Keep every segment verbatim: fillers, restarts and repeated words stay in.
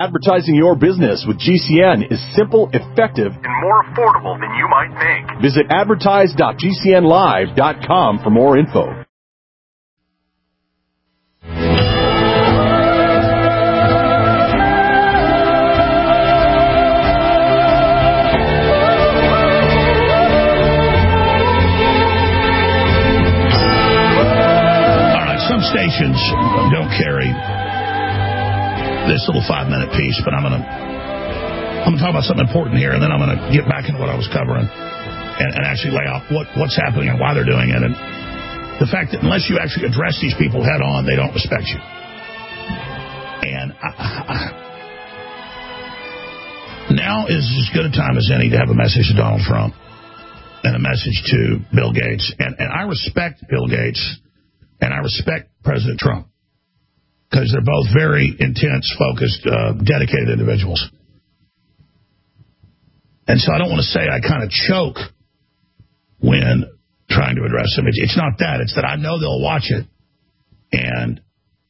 Advertising your business with G C N is simple, effective, and more affordable than you might think. Visit advertise dot g c n live dot com for more info. All right, some stations don't carry this little five-minute piece, but I'm going to I'm going to talk about something important here, and then I'm going to get back into what I was covering and, and actually lay out what, what's happening and why they're doing it, and the fact that unless you actually address these people head-on, they don't respect you. And I, I, now is as good a time as any to have a message to Donald Trump and a message to Bill Gates. And, and I respect Bill Gates, and I respect President Trump, because they're both very intense, focused, uh, dedicated individuals. And so I don't want to say I kind of choke when trying to address them. It's not that. It's that I know they'll watch it. And,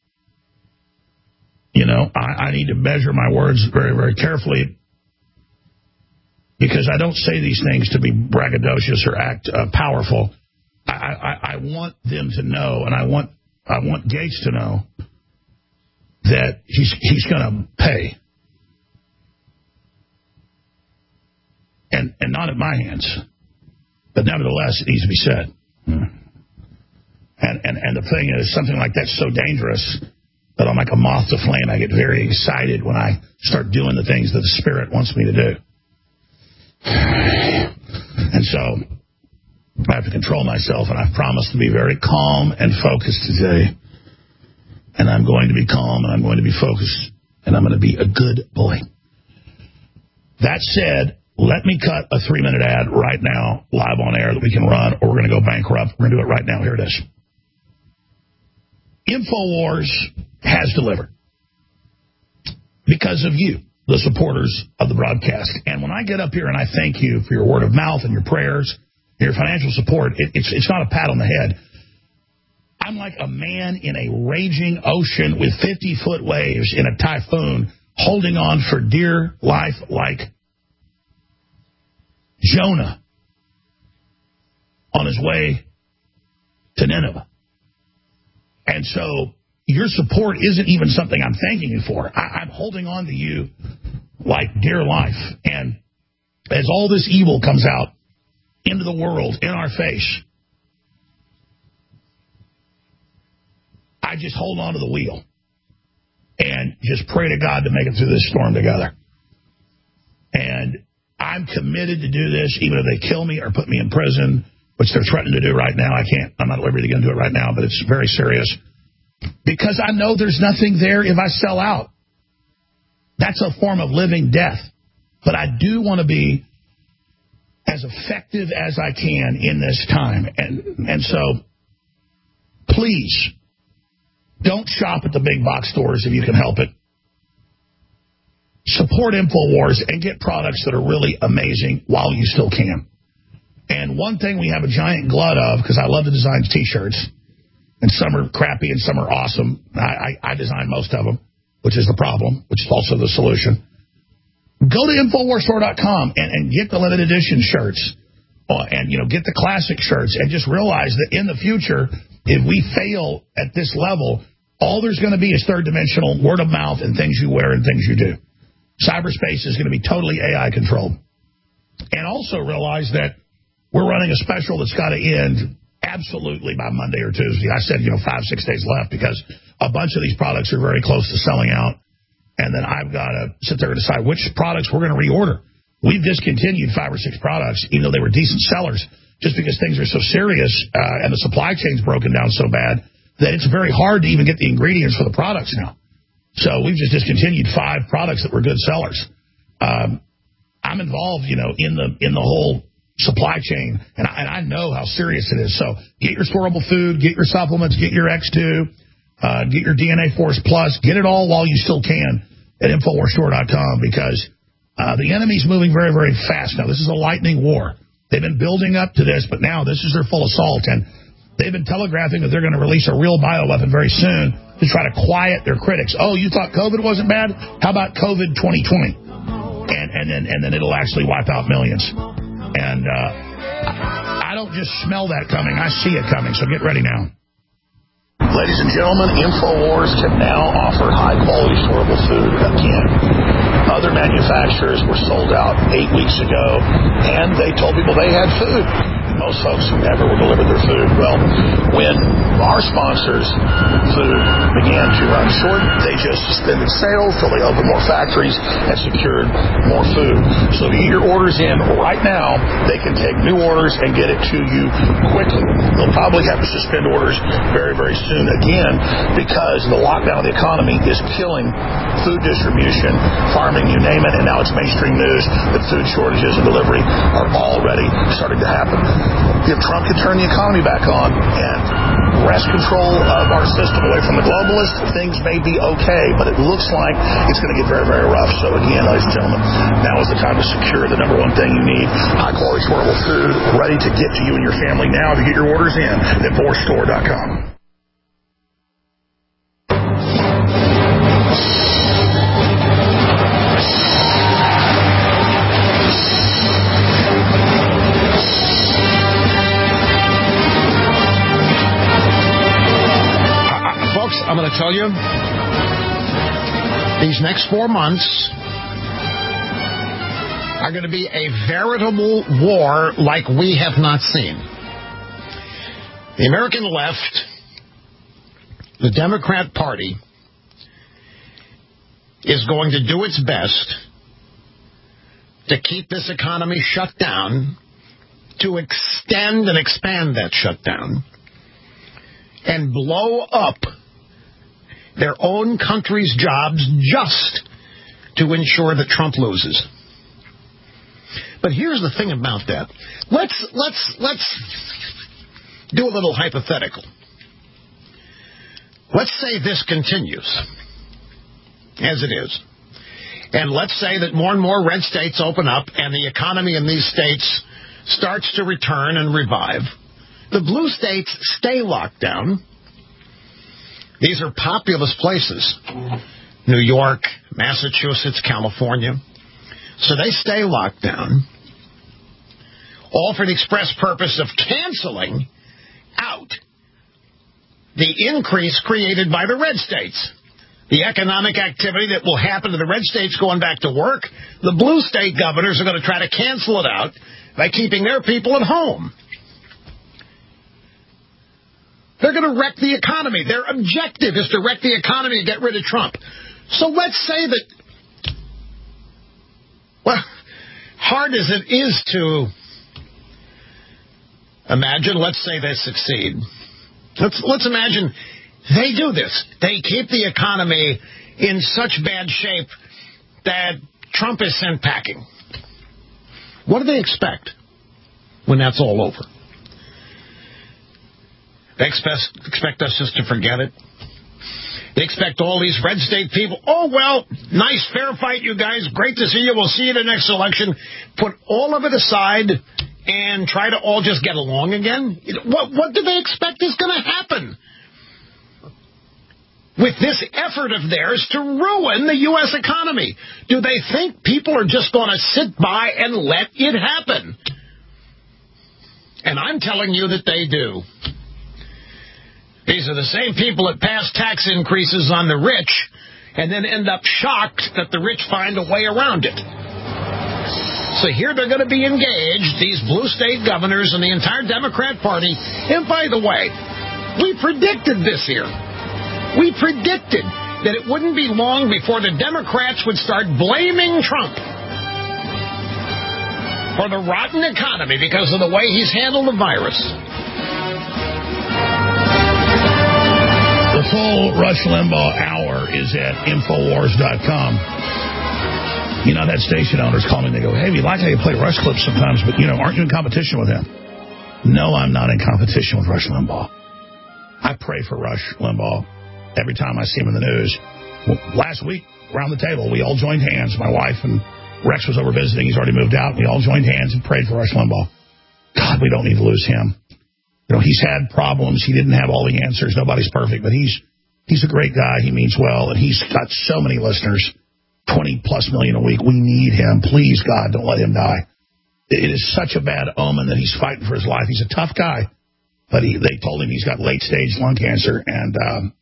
you know, I, I need to measure my words very, very carefully, because I don't say these things to be braggadocious or act uh, powerful. I, I, I want them to know, and I want I want Gates to know that he's he's going to pay, and and not at my hands, but nevertheless it needs to be said. And and and the thing is, something like that's so dangerous that I'm like a moth to flame. I get very excited when I start doing the things that the Spirit wants me to do, and so I have to control myself. And I've promised to be very calm and focused today. And I'm going to be calm, and I'm going to be focused, and I'm going to be a good boy. That said, let me cut a three-minute ad right now, live on air, that we can run, or we're going to go bankrupt. We're going to do it right now. Here it is. InfoWars has delivered because of you, the supporters of the broadcast. And when I get up here and I thank you for your word of mouth and your prayers, and your financial support, it, it's, it's not a pat on the head. I'm like a man in a raging ocean with fifty-foot waves in a typhoon, holding on for dear life like Jonah on his way to Nineveh. And so your support isn't even something I'm thanking you for. I, I'm holding on to you like dear life. And as all this evil comes out into the world, in our face, I just hold on to the wheel and just pray to God to make it through this storm together. And I'm committed to do this, even if they kill me or put me in prison, which they're threatening to do right now. I can't, I'm not at liberty to do it right now, but it's very serious. Because I know there's nothing there if I sell out. That's a form of living death. But I do want to be as effective as I can in this time. And, and so, please, don't shop at the big box stores if you can help it. Support InfoWars and get products that are really amazing while you still can. And one thing we have a giant glut of, because I love to design T-shirts, and some are crappy and some are awesome. I, I, I design most of them, which is the problem, which is also the solution. Go to Infowars Store dot com and, and get the limited edition shirts, uh, and you know get the classic shirts, and just realize that in the future, if we fail at this level, all there's going to be is third-dimensional word of mouth and things you wear and things you do. Cyberspace is going to be totally A I controlled. And also realize that we're running a special that's got to end absolutely by Monday or Tuesday. I said, you know, five, six days left because a bunch of these products are very close to selling out. And then I've got to sit there and decide which products we're going to reorder. We've discontinued five or six products, even though they were decent sellers, just because things are so serious uh, and the supply chain's broken down so bad that it's very hard to even get the ingredients for the products now. So we've just discontinued five products that were good sellers. Um, I'm involved, you know, in the in the whole supply chain, and I, and I know how serious it is. So get your storable food, get your supplements, get your X two, uh, get your D N A Force Plus, get it all while you still can at Infowars Store dot com, because uh, the enemy's moving very, very fast now. This is a lightning war. They've been building up to this, but now this is their full assault, and they've been telegraphing that they're going to release a real bioweapon very soon. to try to quiet their critics. Oh, you thought COVID wasn't bad? How about COVID twenty twenty? And, and, then, and then it'll actually wipe out millions. And uh, I don't just smell that coming. I see it coming. So get ready now. Ladies and gentlemen, InfoWars can now offer high-quality, affordable food again. Other manufacturers were sold out eight weeks ago, and they told people they had food. Most folks never will deliver their food. Well, when our sponsors' food began to run short, they just suspended sales till they opened more factories and secured more food. So to get your orders in right now, they can take new orders and get it to you quickly. They'll probably have to suspend orders very, very soon again because the lockdown of the economy is killing food distribution, farming, you name it, and now it's mainstream news that food shortages and delivery are already starting to happen. If Trump can turn the economy back on and wrest control of our system away from the globalists, things may be okay, but it looks like it's going to get very, very rough. So again, ladies and gentlemen, now is the time to secure the number one thing you need, high-quality, affordable food, ready to get to you and your family now to get your orders in at Infowars Store dot com. I'm going to tell you, these next four months are going to be a veritable war like we have not seen. The American left, the Democrat Party, is going to do its best to keep this economy shut down, to extend and expand that shutdown, and blow up their own country's jobs just to ensure that Trump loses. But here's the thing about that. Let's let's let's do a little hypothetical. Let's say this continues as it is. And let's say that more and more red states open up and the economy in these states starts to return and revive. The blue states stay locked down. These are populous places. New York, Massachusetts, California. So they stay locked down, all for the express purpose of canceling out the increase created by the red states. The economic activity that will happen to the red states going back to work, the blue state governors are going to try to cancel it out by keeping their people at home. They're going to wreck the economy. Their objective is to wreck the economy and get rid of Trump. So let's say that, well, hard as it is to imagine, let's say they succeed. Let's, let's imagine they do this. They keep the economy in such bad shape that Trump is sent packing. What do they expect when that's all over? They expect, expect us just to forget it. They expect all these red state people, oh, well, nice, fair fight, you guys. Great to see you. We'll see you in the next election. Put all of it aside and try to all just get along again. What, what do they expect is going to happen with this effort of theirs to ruin the U S economy? Do they think people are just going to sit by and let it happen? And I'm telling you that they do. These are the same people that pass tax increases on the rich and then end up shocked that the rich find a way around it. So here they're going to be engaged, these blue state governors and the entire Democrat Party. And by the way, we predicted this here. We predicted that it wouldn't be long before the Democrats would start blaming Trump for the rotten economy because of the way he's handled the virus. The full Rush Limbaugh hour is at Infowars dot com. You know, that station owners call me and they go, hey, we like how you play Rush clips sometimes, but, you know, aren't you in competition with him? No, I'm not in competition with Rush Limbaugh. I pray for Rush Limbaugh every time I see him in the news. Well, last week, around the table, we all joined hands. My wife and Rex was over visiting. He's already moved out. We all joined hands and prayed for Rush Limbaugh. God, we don't need to lose him. You know, he's had problems. He didn't have all the answers. Nobody's perfect, but he's He's a great guy. He means well, and he's got so many listeners, twenty plus million a week. We need him. Please, God, don't let him die. It is such a bad omen that he's fighting for his life. He's a tough guy, but he, they told him he's got late-stage lung cancer, and um,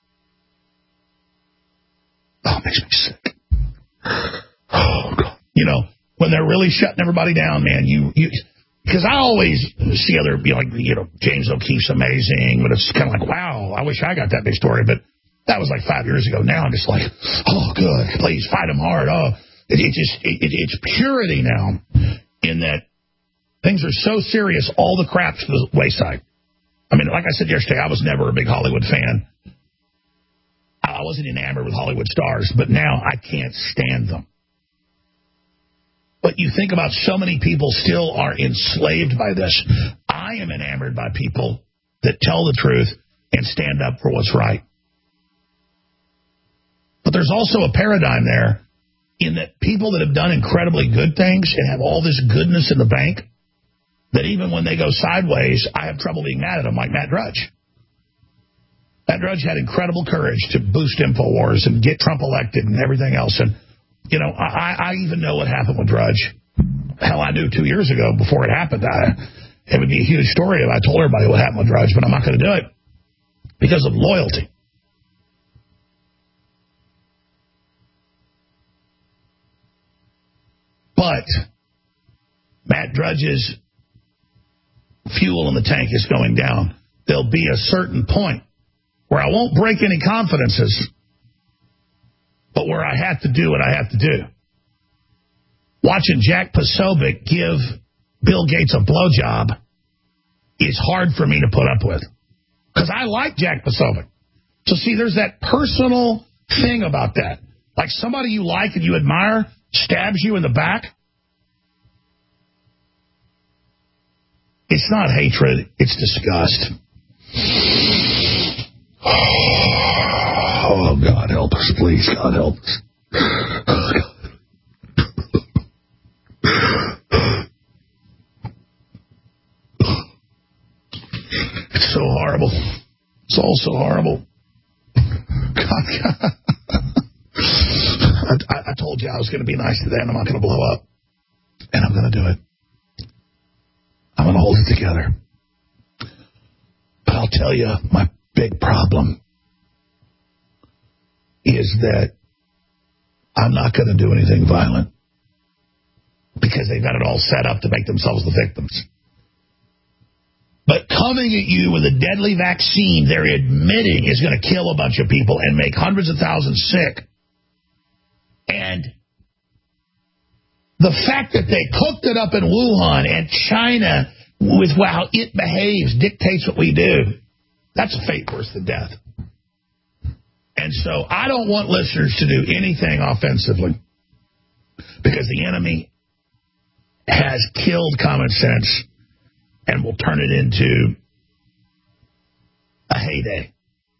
oh, it makes me sick. Oh, God. You know, when they're really shutting everybody down, man, you... you because I always see other, you know, like, you know, James O'Keefe's amazing, but it's kind of like, wow, I wish I got that big story, but that was like five years ago. Now I'm just like, oh, good, please fight him hard. Oh, it, it just, it, it, it's purity now in that things are so serious, all the crap's to the wayside. I mean, like I said yesterday, I was never a big Hollywood fan. I wasn't enamored with Hollywood stars, but now I can't stand them. But you think about so many people still are enslaved by this. I am enamored by people that tell the truth and stand up for what's right. But there's also a paradigm there in that people that have done incredibly good things and have all this goodness in the bank, that even when they go sideways, I have trouble being mad at them, like Matt Drudge. Matt Drudge had incredible courage to boost InfoWars and get Trump elected and everything else. And you know, I, I even know what happened with Drudge. Hell, I knew two years ago before it happened. I, it would be a huge story if I told everybody what happened with Drudge, but I'm not going to do it because of loyalty. But Matt Drudge's fuel in the tank is going down. There'll be a certain point where I won't break any confidences, but where I have to do what I have to do. Watching Jack Posobiec give Bill Gates a blowjob is hard for me to put up with. Because I like Jack Posobiec. So see, there's that personal thing about that. Like somebody you like and you admire stabs you in the back. It's not hatred, it's disgust. Oh, God, help us, please. God, help us. Oh, God. It's so horrible. It's all so horrible. God, God. I, I told you I was going to be nice today and I'm not going to blow up. And I'm going to do it. I'm going to hold it together. But I'll tell you, my big problem is that I'm not going to do anything violent because they've got it all set up to make themselves the victims. But coming at you with a deadly vaccine they're admitting is going to kill a bunch of people and make hundreds of thousands sick. And the fact that they cooked it up in Wuhan and China with how it behaves dictates what we do, that's a fate worse than death. And so I don't want listeners to do anything offensively because the enemy has killed common sense and will turn it into a heyday.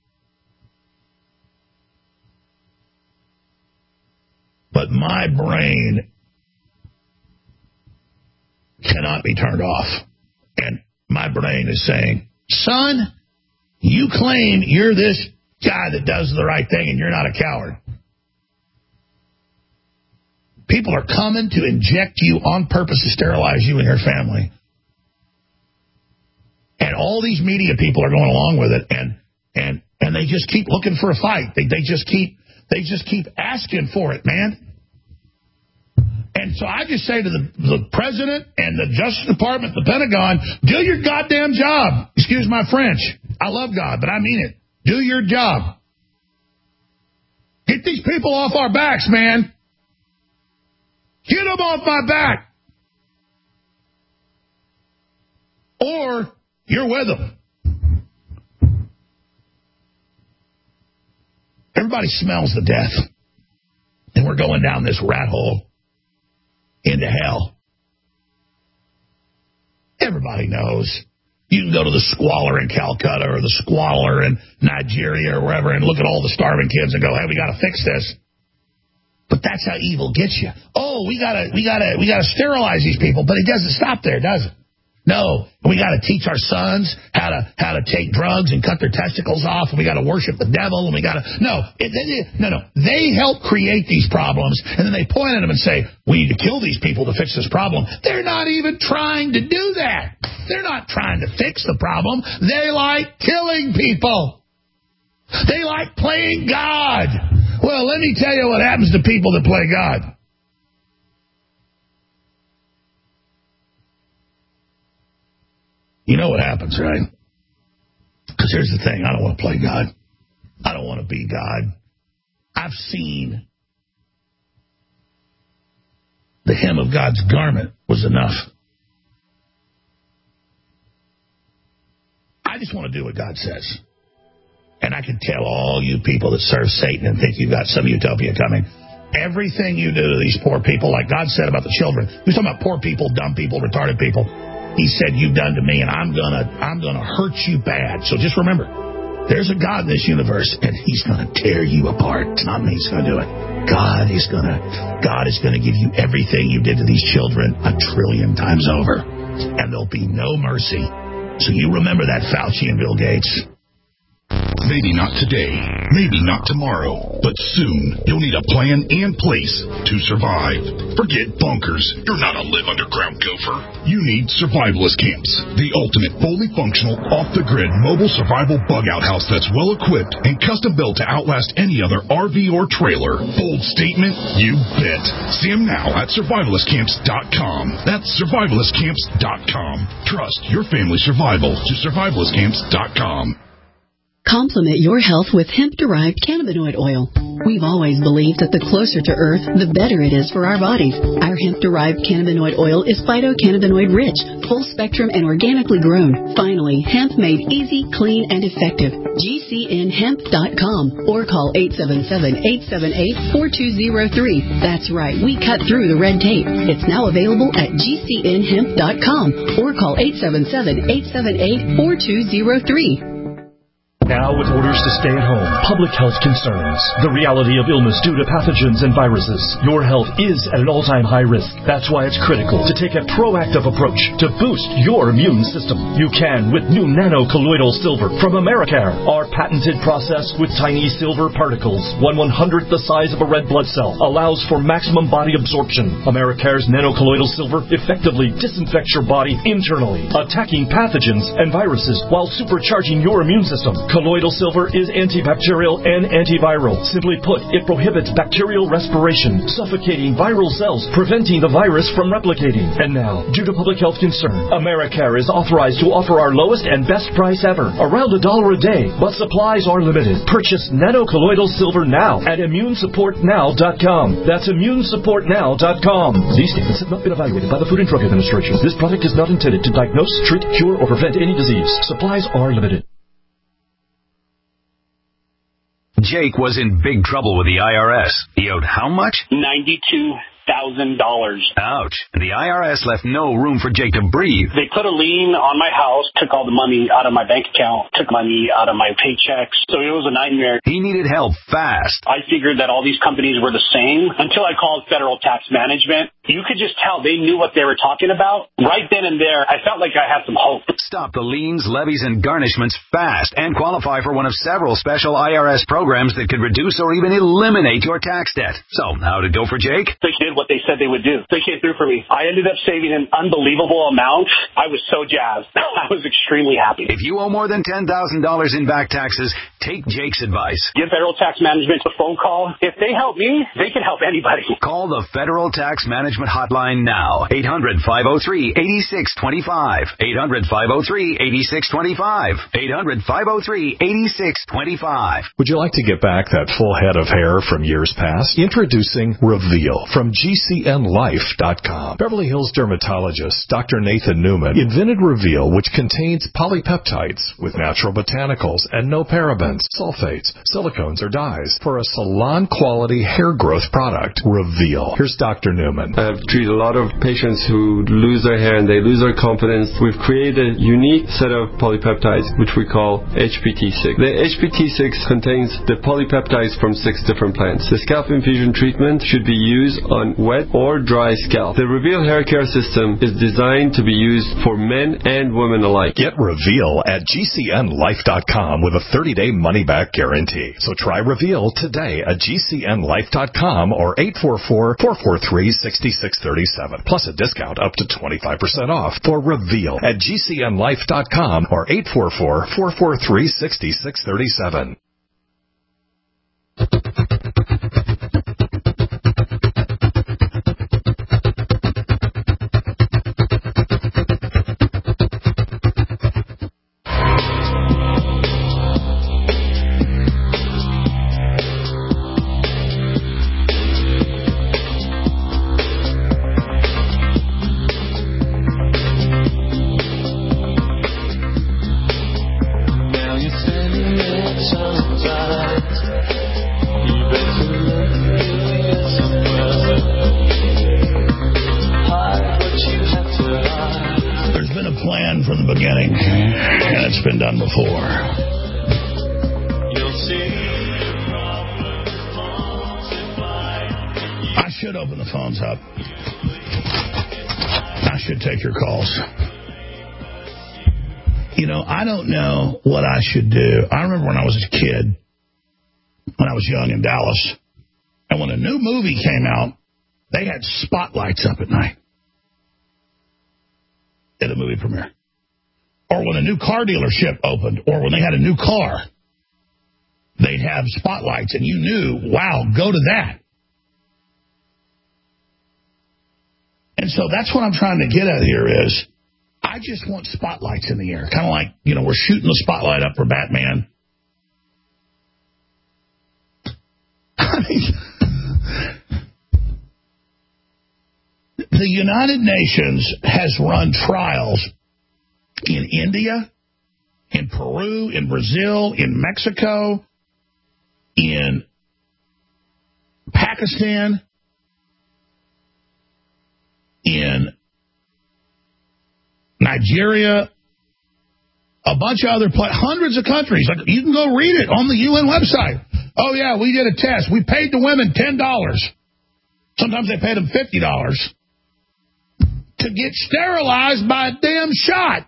But my brain cannot be turned off. And my brain is saying, son, you claim you're this guy that does the right thing and you're not a coward. People are coming to inject you on purpose to sterilize you and your family. And all these media people are going along with it, and and and they just keep looking for a fight. They they just keep they just keep asking for it, man. And so I just say to the, the president and the Justice Department, the Pentagon, do your goddamn job. Excuse my French. I love God, but I mean it. Do your job. Get these people off our backs, man. Get them off my back. Or you're with them. Everybody smells the death. And we're going down this rat hole into hell. Everybody knows. You can go to the squalor in Calcutta or the squalor in Nigeria or wherever and look at all the starving kids and go, hey, we got to fix this. But that's how evil gets you. Oh, we gotta, we gotta, we gotta sterilize these people. But it doesn't stop there, does it? No, we got to teach our sons how to how to take drugs and cut their testicles off, and we got to worship the devil, and we got to no, it, it, no, no. They help create these problems, and then they point at them and say, "We need to kill these people to fix this problem." They're not even trying to do that. They're not trying to fix the problem. They like killing people. They like playing God. Well, let me tell you what happens to people that play God. You know what happens, right? Because here's the thing. I don't want to play God. I don't want to be God. I've seen the hem of God's garment was enough. I just want to do what God says. And I can tell all you people that serve Satan and think you've got some utopia coming, everything you do to these poor people, like God said about the children, he was talking about poor people, dumb people, retarded people. He said, you've done to me, and I'm gonna, I'm gonna hurt you bad. So just remember, there's a God in this universe, and he's gonna tear you apart. It's not me who's gonna do it. God is gonna, God is gonna give you everything you did to these children a trillion times over, and there'll be no mercy. So you remember that, Fauci and Bill Gates. Maybe not today, maybe not tomorrow, but soon you'll need a plan and place to survive. Forget bunkers. You're not a live underground gopher. You need survivalist camps, the ultimate fully functional, off-the-grid mobile survival bug-out house that's well-equipped and custom-built to outlast any other R V or trailer. Bold statement? You bet. See them now at survivalist camps dot com. That's survivalist camps dot com. Trust your family's survival to survivalist camps dot com. Complement your health with hemp-derived cannabinoid oil. We've always believed that the closer to Earth, the better it is for our bodies. Our hemp-derived cannabinoid oil is phytocannabinoid-rich, full-spectrum, and organically grown. Finally, hemp made easy, clean, and effective. G C N hemp dot com or call eight seven seven, eight seven eight, four two zero three. That's right, we cut through the red tape. It's now available at G C N hemp dot com or call eight seven seven, eight seven eight, four two zero three. Now, with orders to stay at home, public health concerns, the reality of illness due to pathogens and viruses, your health is at an all-time high risk. That's why it's critical to take a proactive approach to boost your immune system. You can with new nano-colloidal silver from Americare. Our patented process with tiny silver particles, one one-hundredth the size of a red blood cell, allows for maximum body absorption. Americare's nano-colloidal silver effectively disinfects your body internally, attacking pathogens and viruses while supercharging your immune system. Colloidal silver is antibacterial and antiviral. Simply put, it prohibits bacterial respiration, suffocating viral cells, preventing the virus from replicating. And now, due to public health concern, Americare is authorized to offer our lowest and best price ever, around a dollar a day, but supplies are limited. Purchase nano-colloidal silver now at immune support now dot com. That's immune support now dot com. These statements have not been evaluated by the Food and Drug Administration. This product is not intended to diagnose, treat, cure, or prevent any disease. Supplies are limited. Jake was in big trouble with the I R S. He owed how much? ninety-two thousand dollars. Ouch. And the I R S left no room for Jake to breathe. They put a lien on my house, took all the money out of my bank account, took money out of my paychecks. So it was a nightmare. He needed help fast. I figured that all these companies were the same until I called Federal Tax Management. You could just tell they knew what they were talking about. Right then and there, I felt like I had some hope. Stop the liens, levies, and garnishments fast and qualify for one of several special I R S programs that could reduce or even eliminate your tax debt. So, how'd it go for Jake? They did what they said they would do. They came through for me. I ended up saving an unbelievable amount. I was so jazzed. I was extremely happy. If you owe more than ten thousand dollars in back taxes, take Jake's advice. Give Federal Tax Management a phone call. If they help me, they can help anybody. Call the Federal Tax Management Hotline now. eight hundred, five oh three, eight six two five. eight hundred, five oh three, eight six two five. eight hundred, five oh three, eight six two five. Would you like to get back that full head of hair from years past? Introducing Reveal from G C N life dot com. Beverly Hills dermatologist Doctor Nathan Newman invented Reveal, which contains polypeptides with natural botanicals and no parabens, sulfates, silicones, or dyes for a salon-quality hair growth product. Reveal. Here's Doctor Newman. I've treated a lot of patients who lose their hair and they lose their confidence. We've created a unique set of polypeptides, which we call H P T six. The H P T six contains the polypeptides from six different plants. The scalp infusion treatment should be used on on wet or dry scalp. The Reveal hair care system is designed to be used for men and women alike. Get Reveal at G C N life dot com with a thirty-day money-back guarantee. So try Reveal today at G C N life dot com or eight four four, four four three, six six three seven. Plus a discount up to twenty-five percent off for Reveal at G C N life dot com or eight four four, four four three, six six three seven. I should do. I remember when I was a kid, when I was young in Dallas, and when a new movie came out, they had spotlights up at night at a movie premiere. Or when a new car dealership opened, or when they had a new car, they'd have spotlights, and you knew, wow, go to that. And so that's what I'm trying to get at here is, I just want spotlights in the air. Kind of like, you know, we're shooting the spotlight up for Batman. I mean, the United Nations has run trials in India, in Peru, in Brazil, in Mexico, in Pakistan, in Nigeria, a bunch of other places, hundreds of countries. Like, you can go read it on the U N website. Oh, yeah, we did a test. We paid the women ten dollars. Sometimes they paid them fifty dollars to get sterilized by a damn shot.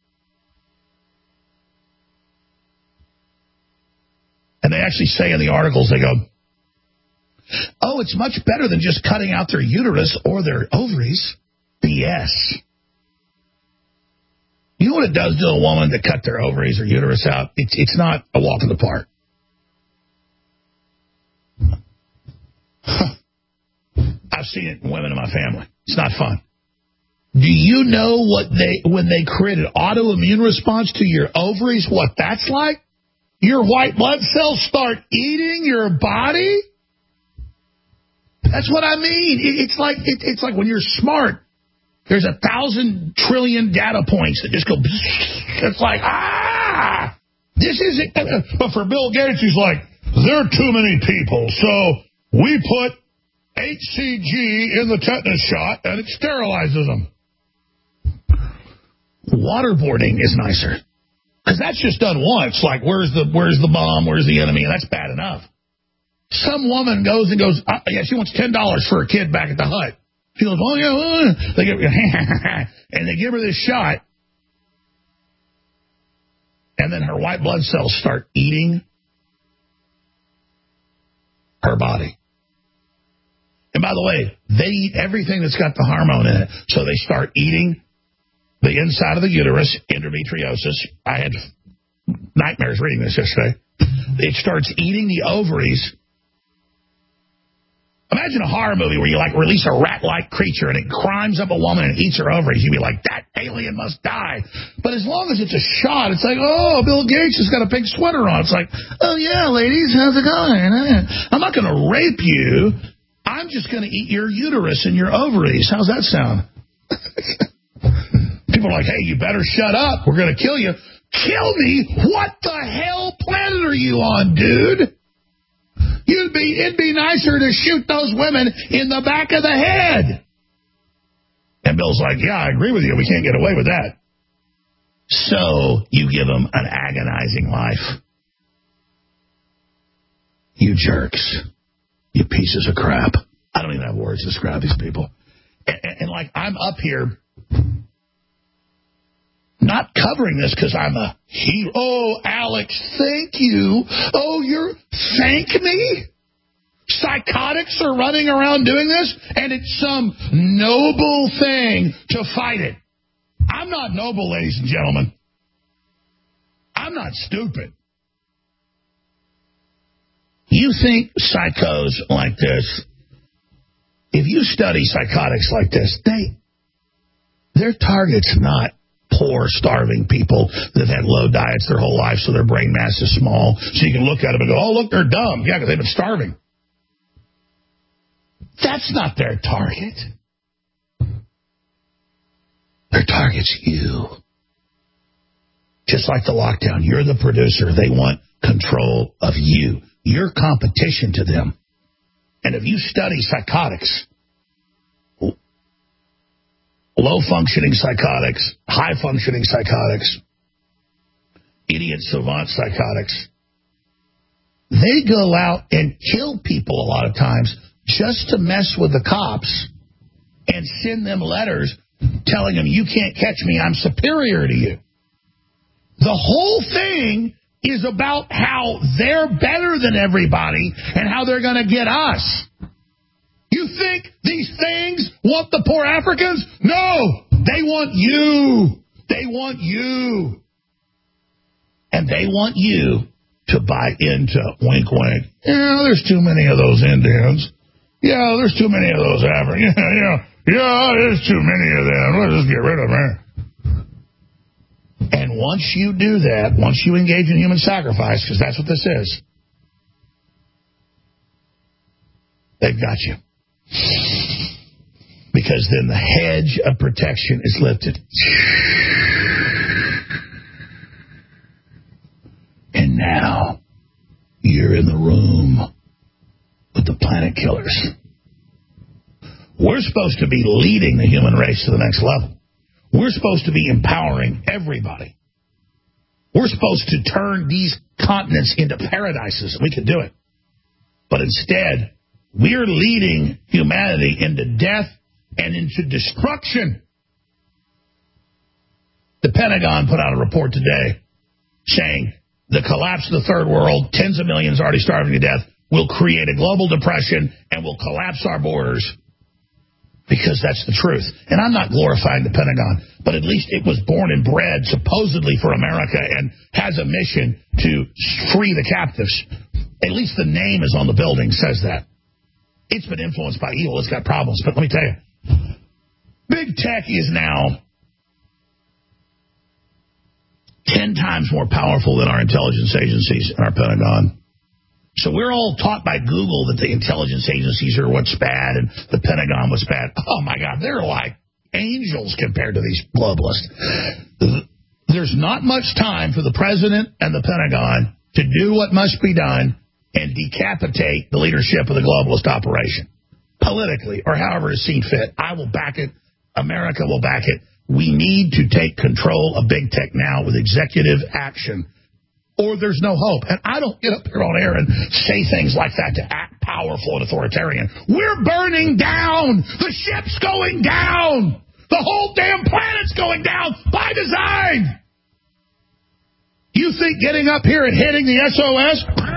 And they actually say in the articles, they go, oh, it's much better than just cutting out their uterus or their ovaries. B S. You know what it does to a woman to cut their ovaries or uterus out? It's it's not a walk in the park. Huh. I've seen it in women in my family. It's not fun. Do you know what they when they create an autoimmune response to your ovaries, what that's like? Your white blood cells start eating your body? That's what I mean. It, it's like it, it's like when you're smart. There's a thousand trillion data points that just go, it's like, ah, this isn't, but for Bill Gates, he's like, there are too many people, so we put H C G in the tetanus shot, and it sterilizes them. Waterboarding is nicer, because that's just done once, like, where's the where's the bomb, where's the enemy, and that's bad enough. Some woman goes and goes, uh, yeah, she wants ten dollars for a kid back at the hut. She goes, oh, yeah, uh. They give, and they give her this shot. And then her white blood cells start eating her body. And by the way, they eat everything that's got the hormone in it. So they start eating the inside of the uterus, endometriosis. I had nightmares reading this yesterday. It starts eating the ovaries. Imagine a horror movie where you, like, release a rat-like creature and it crimes up a woman and eats her ovaries. You'd be like, that alien must die. But as long as it's a shot, it's like, oh, Bill Gates has got a big sweater on. It's like, oh, yeah, ladies, how's it going? I'm not going to rape you. I'm just going to eat your uterus and your ovaries. How's that sound? People are like, hey, you better shut up. We're going to kill you. Kill me? What the hell planet are you on, dude? You'd be, it'd be nicer to shoot those women in the back of the head. And Bill's like, yeah, I agree with you. We can't get away with that. So you give them an agonizing life. You jerks. You pieces of crap. I don't even have words to describe these people. And, and, and like, I'm up here not covering this because I'm a hero. Oh, Alex, thank you. Oh, you're... Thank me? Psychotics are running around doing this, and it's some noble thing to fight it. I'm not noble, ladies and gentlemen. I'm not stupid. You think psychos like this, if you study psychotics like this, they, their target's not poor, starving people that have had low diets their whole life so their brain mass is small. So you can look at them and go, oh, look, they're dumb. Yeah, because they've been starving. That's not their target. Their target's you. Just like the lockdown. You're the producer. They want control of you. You're competition to them. And if you study psychotics, low-functioning psychotics, high-functioning psychotics, idiot savant psychotics, they go out and kill people a lot of times just to mess with the cops and send them letters telling them, you can't catch me, I'm superior to you. The whole thing is about how they're better than everybody and how they're going to get us. You think these things want the poor Africans? No, they want you. They want you. And they want you to buy into, wink, wink, yeah, there's too many of those Indians. Yeah, there's too many of those Africans. Yeah, yeah, yeah, there's too many of them. Let's just get rid of them. And once you do that, once you engage in human sacrifice, because that's what this is, they've got you. Because then the hedge of protection is lifted. And now you're in the room with the planet killers. We're supposed to be leading the human race to the next level. We're supposed to be empowering everybody. We're supposed to turn these continents into paradises. We can do it. But instead, we're leading humanity into death and into destruction. The Pentagon put out a report today saying the collapse of the third world, tens of millions already starving to death, will create a global depression and will collapse our borders. Because that's the truth. And I'm not glorifying the Pentagon, but at least it was born and bred supposedly for America and has a mission to free the captives. At least the name is on the building, says that. It's been influenced by evil. It's got problems. But let me tell you, big tech is now ten times more powerful than our intelligence agencies and our Pentagon. So we're all taught by Google that the intelligence agencies are what's bad and the Pentagon was bad. Oh, my God, they're like angels compared to these globalists. There's not much time for the president and the Pentagon to do what must be done and decapitate the leadership of the globalist operation, politically or however it's seen fit. I will back it. America will back it. We need to take control of big tech now with executive action, or there's no hope. And I don't get up here on air and say things like that to act powerful and authoritarian. We're burning down. The ship's going down. The whole damn planet's going down by design. You think getting up here and hitting the S O S,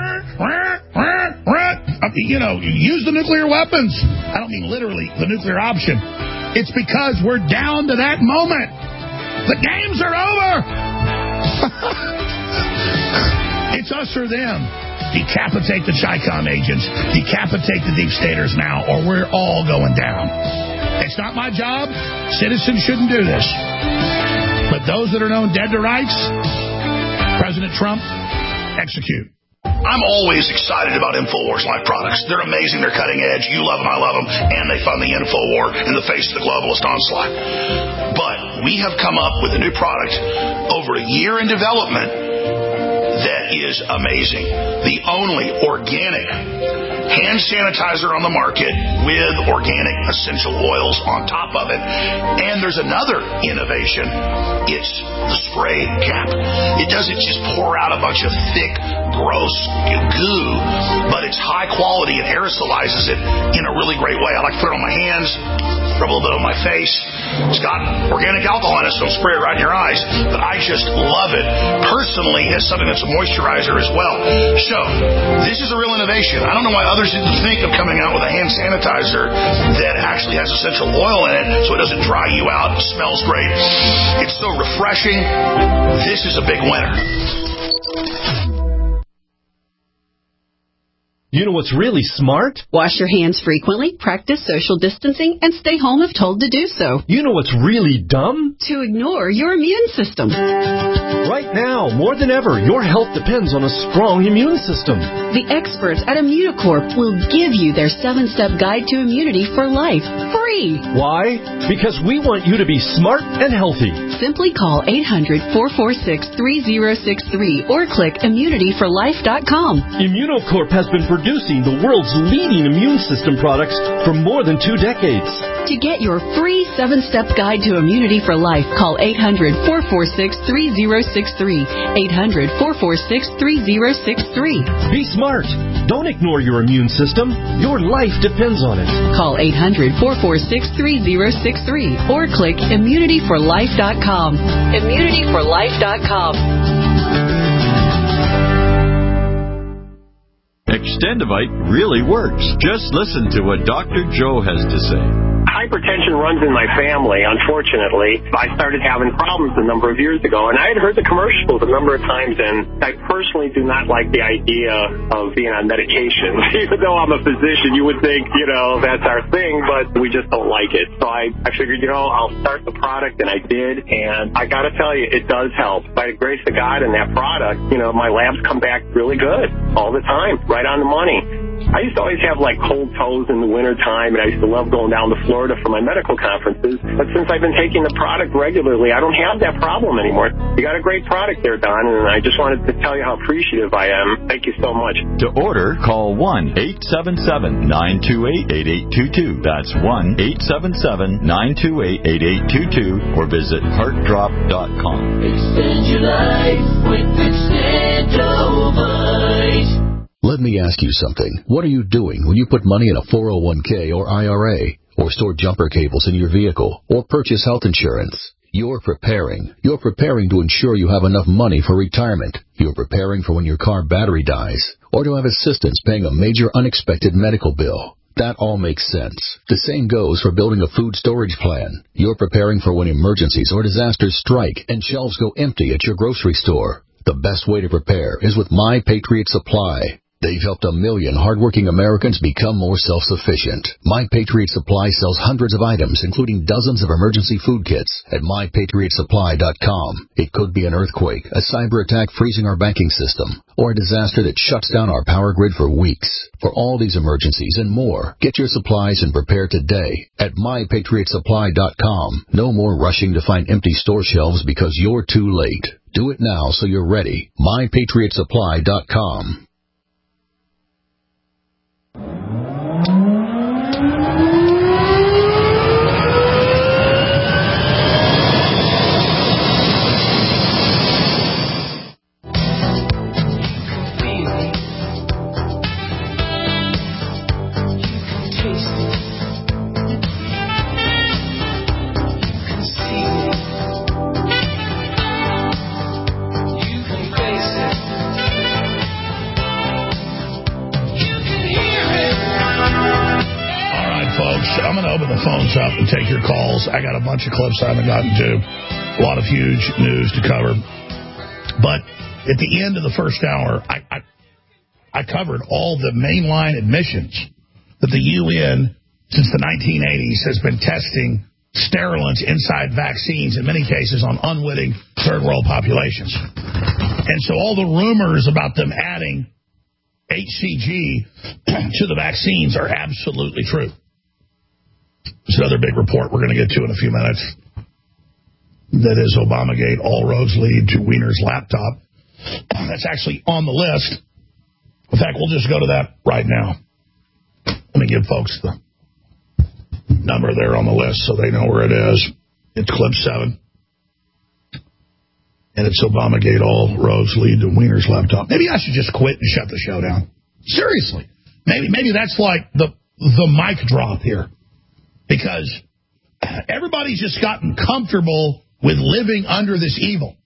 you know, use the nuclear weapons. I don't mean literally the nuclear option. It's because we're down to that moment. The games are over. It's us or them. Decapitate the Chi-Com agents. Decapitate the deep staters now, or we're all going down. It's not my job. Citizens shouldn't do this. But those that are known dead to rights, President Trump, execute. I'm always excited about InfoWars Life products. They're amazing. They're cutting edge. You love them. I love them. And they fund the InfoWar in the face of the globalist onslaught. But we have come up with a new product over a year in development that is amazing. The only organic hand sanitizer on the market with organic essential oils on top of it. And there's another innovation. It's the spray cap. It doesn't just pour out a bunch of thick, gross goo, but it's high quality and aerosolizes it in a really great way. I like to put it on my hands, rub a little bit on my face. It's got organic alcohol in it, so don't spray it right in your eyes. But I just love it personally as something that's a moisturizer as well. So this is a real innovation. I don't know why others didn't think of coming out with a hand sanitizer that actually has essential oil in it so it doesn't dry you out. It smells great. It's so refreshing. This is a big winner. You know what's really smart? Wash your hands frequently, practice social distancing, and stay home if told to do so. You know what's really dumb? To ignore your immune system. Right now, more than ever, your health depends on a strong immune system. The experts at Immunocorp will give you their seven-step guide to immunity for life, free. Why? Because we want you to be smart and healthy. Simply call eight hundred, four four six, three zero six three or click immunity for life dot com. Immunocorp has been producing the world's leading immune system products for more than two decades. To get your free seven-step guide to immunity for life, call eight hundred, four four six, three zero six three. eight hundred, four four six, three zero six three. Be smart. Don't ignore your immune system. Your life depends on it. Call eight hundred, four four six, three zero six three or click immunity for life dot com. immunity for life dot com. Extendivite really works. Just listen to what Doctor Joe has to say. Hypertension runs in my family, unfortunately. I started having problems a number of years ago, and I had heard the commercials a number of times, and I personally do not like the idea of being on medication. Even though I'm a physician, you would think, you know, that's our thing, but we just don't like it. So I, I figured, you know, I'll start the product, and I did, and I got to tell you, it does help. By the grace of God and that product, you know, my labs come back really good all the time, right on the money. I used to always have, like, cold toes in the wintertime, and I used to love going down to Florida for my medical conferences. But since I've been taking the product regularly, I don't have that problem anymore. You got a great product there, Don, and I just wanted to tell you how appreciative I am. Thank you so much. To order, call one eight seven seven, nine two eight, eight eight two two. That's one eight seven seven, nine two eight, eight eight two two, or visit heart drop dot com. Extend your life with Extendovite. Let me ask you something. What are you doing when you put money in a four oh one k or I R A, or store jumper cables in your vehicle, or purchase health insurance? You're preparing. You're preparing to ensure you have enough money for retirement. You're preparing for when your car battery dies, or to have assistance paying a major unexpected medical bill. That all makes sense. The same goes for building a food storage plan. You're preparing for when emergencies or disasters strike and shelves go empty at your grocery store. The best way to prepare is with My Patriot Supply. They've helped a million hardworking Americans become more self-sufficient. My Patriot Supply sells hundreds of items, including dozens of emergency food kits, at my patriot supply dot com. It could be an earthquake, a cyber attack freezing our banking system, or a disaster that shuts down our power grid for weeks. For all these emergencies and more, get your supplies and prepare today at my patriot supply dot com. No more rushing to find empty store shelves because you're too late. Do it now so you're ready. my patriot supply dot com. Phones up and take your calls. I got a bunch of clips I haven't gotten to. A lot of huge news to cover. But at the end of the first hour, I, I, I covered all the mainline admissions that the U N, since the nineteen eighties, has been testing sterilants inside vaccines, in many cases on unwitting third world populations. And so all the rumors about them adding H C G to the vaccines are absolutely true. It's another big report we're going to get to in a few minutes. That is Obamagate, all roads lead to Wiener's laptop. That's actually on the list. In fact, we'll just go to that right now. Let me give folks the number there on the list so they know where it is. It's clip seven. And it's Obamagate, all roads lead to Wiener's laptop. Maybe I should just quit and shut the show down. Seriously. Maybe maybe that's like the the mic drop here. Because everybody's just gotten comfortable with living under this evil.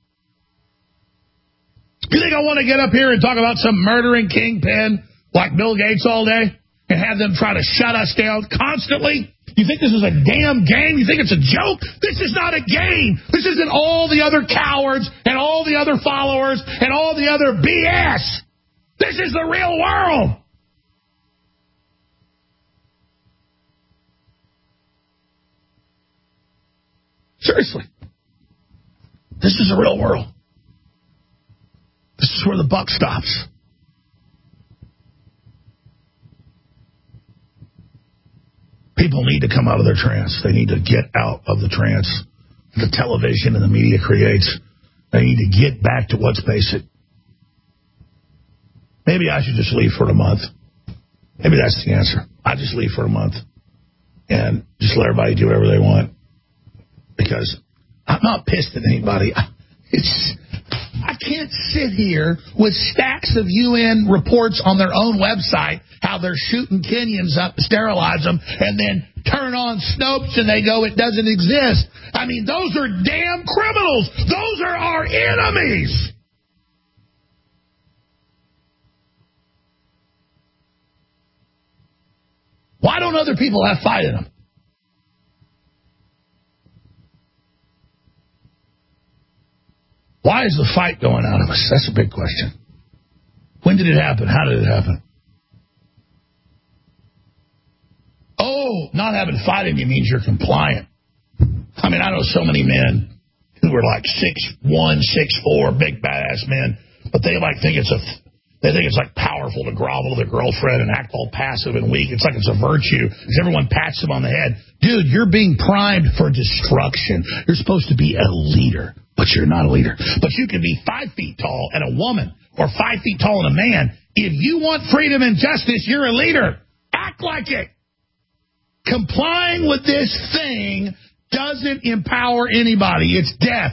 You think I want to get up here and talk about some murdering kingpin like Bill Gates all day and have them try to shut us down constantly? You think this is a damn game? You think it's a joke? This is not a game. This isn't all the other cowards and all the other followers and all the other B S. This is the real world. Seriously. This is the real world. This is where the buck stops. People need to come out of their trance. They need to get out of the trance the television and the media creates. They need to get back to what's basic. Maybe I should just leave for a month. Maybe that's the answer. I just leave for a month and just let everybody do whatever they want. Because I'm not pissed at anybody. It's... I can't sit here with stacks of U N reports on their own website how they're shooting Kenyans up to sterilize them and then turn on Snopes and they go, it doesn't exist. I mean, those are damn criminals. Those are our enemies. Why don't other people have fight in them? Why is the fight going out of us? That's a big question. When did it happen? How did it happen? Oh, not having fight in you means you're compliant. I mean, I know so many men who are like six one, six four, big badass men, but they like think it's a, they think it's like powerful to grovel to their girlfriend and act all passive and weak. It's like it's a virtue because everyone pats them on the head. Dude, you're being primed for destruction. You're supposed to be a leader. But you're not a leader. But you can be five feet tall and a woman, or five feet tall and a man. If you want freedom and justice, you're a leader. Act like it. Complying with this thing doesn't empower anybody. It's death.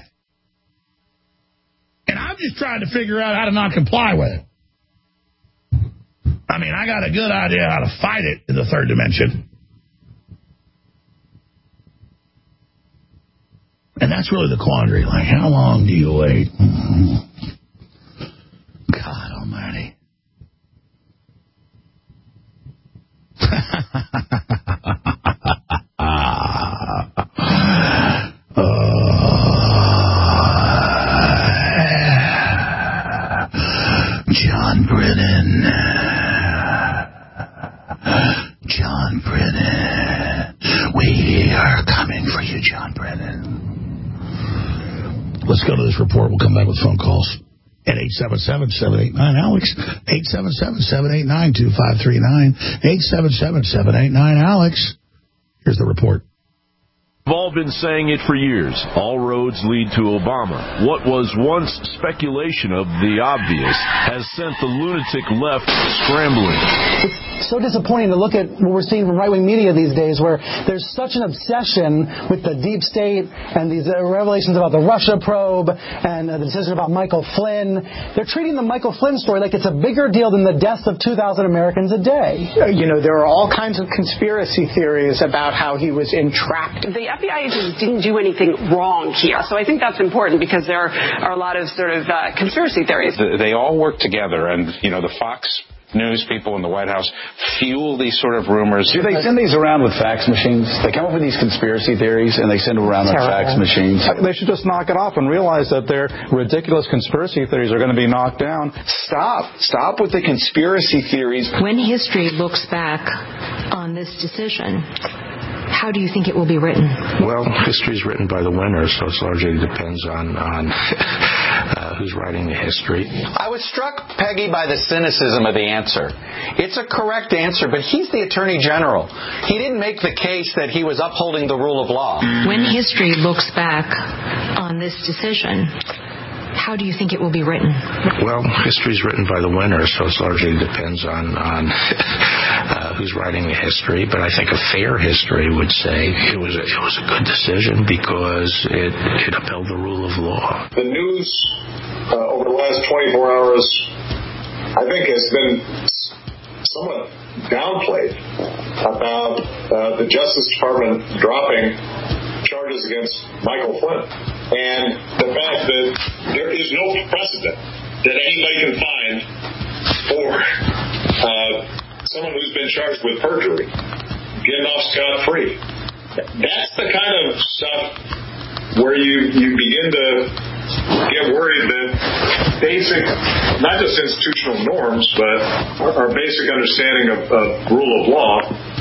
And I'm just trying to figure out how to not comply with it. I mean, I got a good idea how to fight it in the third dimension. And that's really the quandary. Like, how long do you wait? God almighty. uh, John Brennan. John Brennan. We are coming for you, John Brennan. Let's go to this report. We'll come back with phone calls at eight seven seven, seven eight nine, Alex. eight seven seven, seven eight nine, two five three nine. eight seven seven, seven eight nine, Alex. Here's the report. We've all been saying it for years. All roads lead to Obama. What was once speculation of the obvious has sent the lunatic left scrambling. It's so disappointing to look at what we're seeing from right-wing media these days, where there's such an obsession with the deep state and these uh, revelations about the Russia probe and uh, the decision about Michael Flynn. They're treating the Michael Flynn story like it's a bigger deal than the deaths of two thousand Americans a day. You know, there are all kinds of conspiracy theories about how he was entrapped. The F B I agents didn't do anything wrong here. So I think that's important because there are a lot of sort of uh, conspiracy theories. They all work together, and, you know, the Fox News people in the White House fuel these sort of rumors. Do they send these around with fax machines? They come up with these conspiracy theories, and they send them around with fax machines. They should just knock it off and realize that their ridiculous conspiracy theories are going to be knocked down. Stop. Stop with the conspiracy theories. When history looks back on this decision, how do you think it will be written? Well, history is written by the winners, so it largely depends on, on uh, who's writing the history. I was struck, Peggy, by the cynicism of the answer. It's a correct answer, but he's the Attorney General. He didn't make the case that he was upholding the rule of law. When history looks back on this decision, how do you think it will be written? Well, history is written by the winners, so it largely depends on, on uh, uh, who's writing the history, but I think a fair history would say it was a, it was a good decision because it, it upheld the rule of law. The news uh, over the last twenty-four hours, I think, has been somewhat downplayed about uh, the Justice Department dropping charges against Michael Flynn, and the fact that there is no precedent that anybody can find for uh, someone who's been charged with perjury getting off scot-free. That's the kind of stuff where you, you begin to get worried that basic, not just institutional norms, but our, our basic understanding of, of rule of law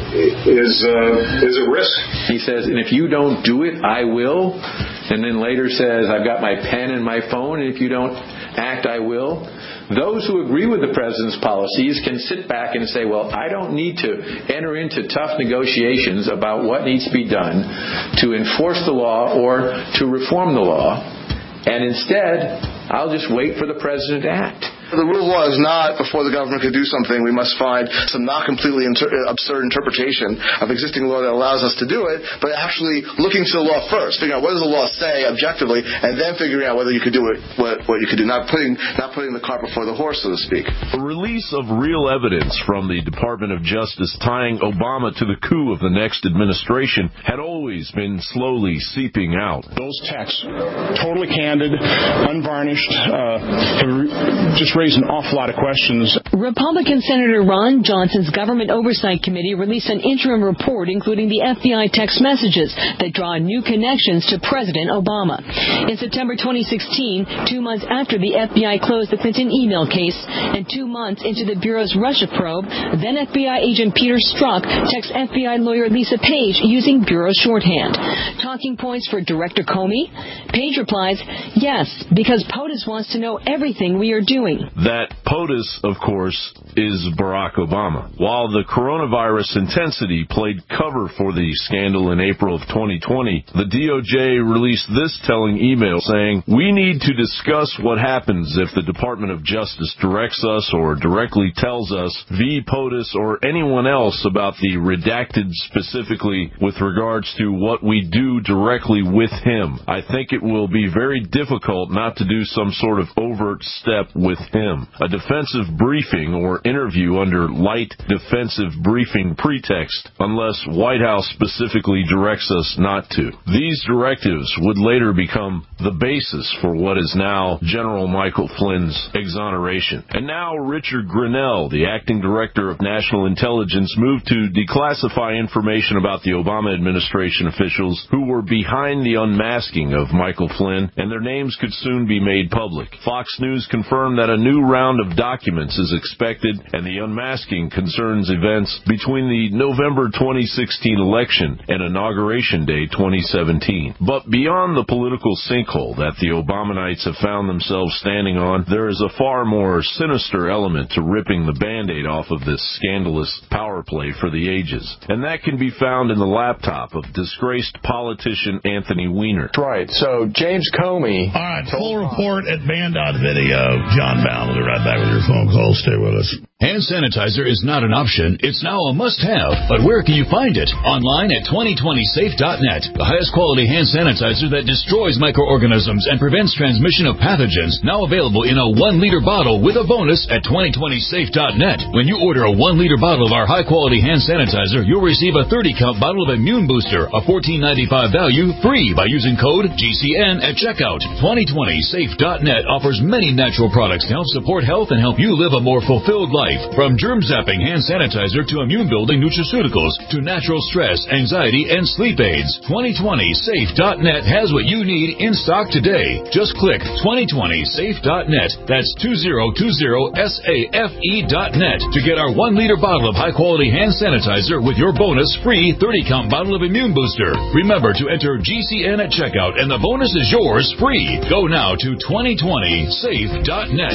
is uh, is a risk. He says, and if you don't do it, I will. And then later says, I've got my pen and my phone, and if you don't act, I will. Those who agree with the president's policies can sit back and say, well, I don't need to enter into tough negotiations about what needs to be done to enforce the law or to reform the law. And instead, I'll just wait for the president to act. The rule of law is not before the government can do something, we must find some not completely inter- absurd interpretation of existing law that allows us to do it, but actually looking to the law first, figuring out what does the law say objectively, and then figuring out whether you could do it, what, what you could do, not putting not putting the cart before the horse, so to speak. The release of real evidence from the Department of Justice tying Obama to the coup of the next administration had always been slowly seeping out. Those texts, totally candid, unvarnished, uh, have re- just raised an awful lot of questions. Republican Senator Ron Johnson's Government Oversight Committee released an interim report including the F B I text messages that draw new connections to President Obama. In September twenty sixteen, two months after the F B I closed the Clinton email case, and two months into the Bureau's Russia probe, then F B I agent Peter Strzok texts F B I lawyer Lisa Page using Bureau shorthand. Talking points for Director Comey? Page replies, yes, because POTUS wants to know everything we are doing. That POTUS, of course, is Barack Obama. While the coronavirus intensity played cover for the scandal in April of twenty twenty, the D O J released this telling email saying, we need to discuss what happens if the Department of Justice directs us or directly tells us via POTUS or anyone else about the redacted specifically with regards to what we do directly with him. I think it will be very difficult not to do some sort of overt step with him. A defensive briefing or interview under light defensive briefing pretext, unless White House specifically directs us not to. These directives would later become the basis for what is now General Michael Flynn's exoneration. And now Richard Grenell, the acting director of national intelligence, moved to declassify information about the Obama administration officials who were behind the unmasking of Michael Flynn, and their names could soon be made public. Fox News confirmed that a new round of documents is expected, and the unmasking concerns events between the November twenty sixteen election and Inauguration Day twenty seventeen. But beyond the political sinkhole that the Obamanites have found themselves standing on, there is a far more sinister element to ripping the Band-Aid off of this scandalous power play for the ages. And that can be found in the laptop of disgraced politician Anthony Weiner. That's right. So James Comey... All right, full report at Band dot video. John Bowne will be right back with your phone call. Stay with us. Hand sanitizer is not an option. It's now a must-have. But where can you find it? Online at twenty twenty safe dot net. The highest quality hand sanitizer that destroys microorganisms and prevents transmission of pathogens. Now available in a one liter bottle with a bonus at twenty twenty safe dot net. When you order a one liter bottle of our high-quality hand sanitizer, you'll receive a thirty count bottle of Immune Booster, a fourteen ninety-five value, free by using code G C N at checkout. twenty twenty safe dot net offers many natural products to help support health and help you live a more fulfilled life. From germ-zapping hand sanitizer to immune-building nutraceuticals to natural stress, anxiety, and sleep aids. twenty twenty safe dot net has what you need in stock today. Just click twenty twenty safe dot net. That's two thousand twenty safe dot net to get our one liter bottle of high-quality hand sanitizer with your bonus free thirty count bottle of Immune Booster. Remember to enter G C N at checkout, and the bonus is yours free. Go now to twenty twenty safe dot net.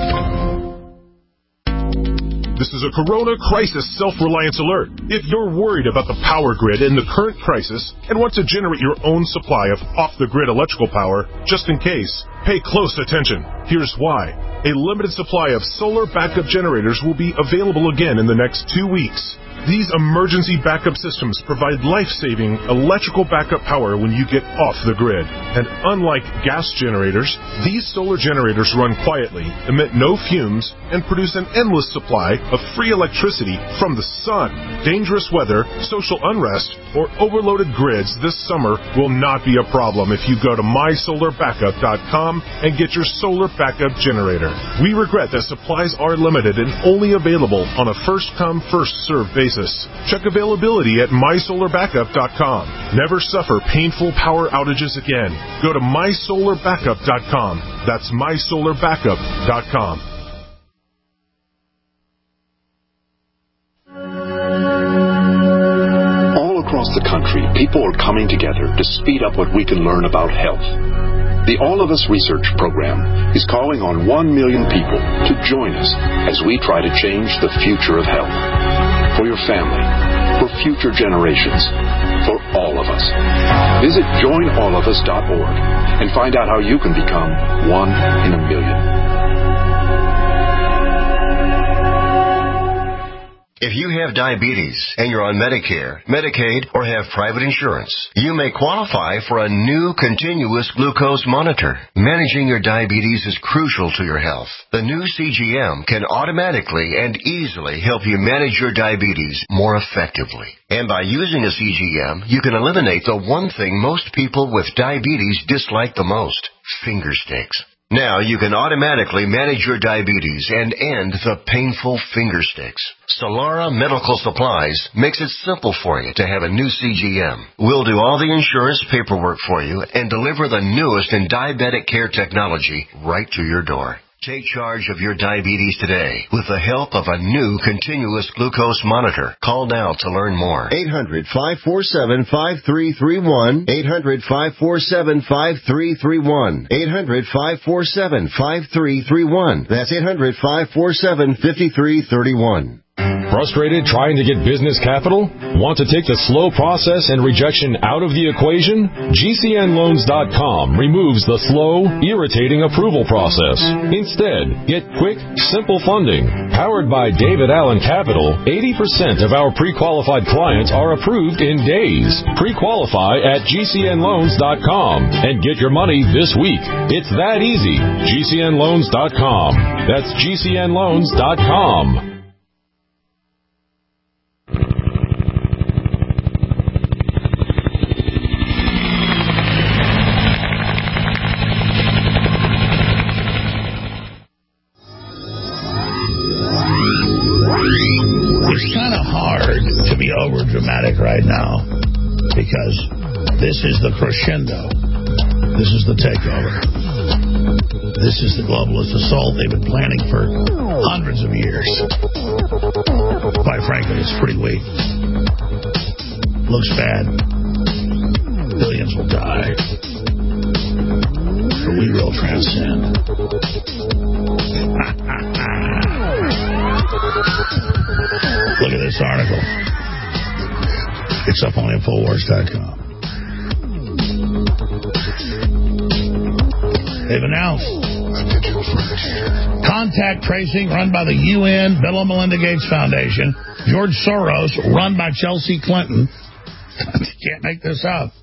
This is a Corona Crisis Self-Reliance Alert. If you're worried about the power grid in the current crisis and want to generate your own supply of off-the-grid electrical power, just in case, pay close attention. Here's why. A limited supply of solar backup generators will be available again in the next two weeks. These emergency backup systems provide life-saving electrical backup power when you get off the grid. And unlike gas generators, these solar generators run quietly, emit no fumes, and produce an endless supply of free electricity from the sun. Dangerous weather, social unrest, or overloaded grids this summer will not be a problem if you go to my solar backup dot com and get your solar backup generator. We regret that supplies are limited and only available on a first-come, first-served basis. Check availability at my solar backup dot com. Never suffer painful power outages again. Go to my solar backup dot com. That's my solar backup dot com. All across the country, people are coming together to speed up what we can learn about health. The All of Us Research Program is calling on one million people to join us as we try to change the future of health. For your family, for future generations, for all of us. Visit join all of us dot org and find out how you can become one in a million. If you have diabetes and you're on Medicare, Medicaid, or have private insurance, you may qualify for a new continuous glucose monitor. Managing your diabetes is crucial to your health. The new C G M can automatically and easily help you manage your diabetes more effectively. And by using a C G M, you can eliminate the one thing most people with diabetes dislike the most: finger sticks. Now you can automatically manage your diabetes and end the painful finger sticks. Solara Medical Supplies makes it simple for you to have a new C G M. We'll do all the insurance paperwork for you and deliver the newest in diabetic care technology right to your door. Take charge of your diabetes today with the help of a new continuous glucose monitor. Call now to learn more. eight hundred, five four seven, five three three one. eight hundred, five four seven, five three three one. eight hundred, five four seven, five three three one. That's eight hundred, five four seven, five three three one. Frustrated trying to get business capital? Want to take the slow process and rejection out of the equation? G C N loans dot com removes the slow, irritating approval process. Instead, get quick, simple funding. Powered by David Allen Capital, eighty percent of our pre-qualified clients are approved in days. Pre-qualify at G C N loans dot com and get your money this week. It's that easy. G C N loans dot com. That's G C N loans dot com. It's kind of hard to be over dramatic right now because this is the crescendo. This is the takeover. This is the globalist assault they've been planning for hundreds of years. Quite frankly, it's pretty weak. Looks bad. Billions will die. But we will transcend. Look at this article. It's up on Infowars dot com. They've announced contact tracing run by the U N, Bill and Melinda Gates Foundation, George Soros, run by Chelsea Clinton. Can't make this up.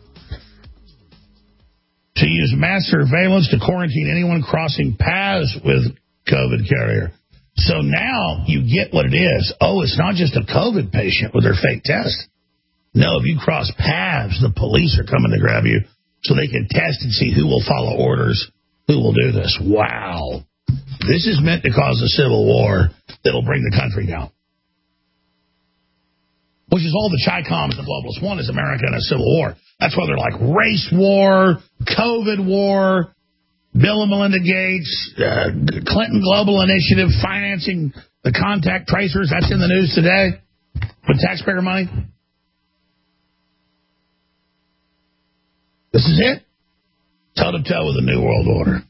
To use mass surveillance to quarantine anyone crossing paths with COVID carrier. So now you get what it is. Oh, it's not just a COVID patient with their fake test. No, if you cross paths, the police are coming to grab you so they can test and see who will follow orders, who will do this. Wow. This is meant to cause a civil war that'll bring the country down. Which is all the Chi-Coms and the globalists want is America in a civil war. That's why they're like race war, COVID war, Bill and Melinda Gates, uh, Clinton Global Initiative financing the contact tracers. That's in the news today with taxpayer money. This is it. Toe to toe with the New World Order.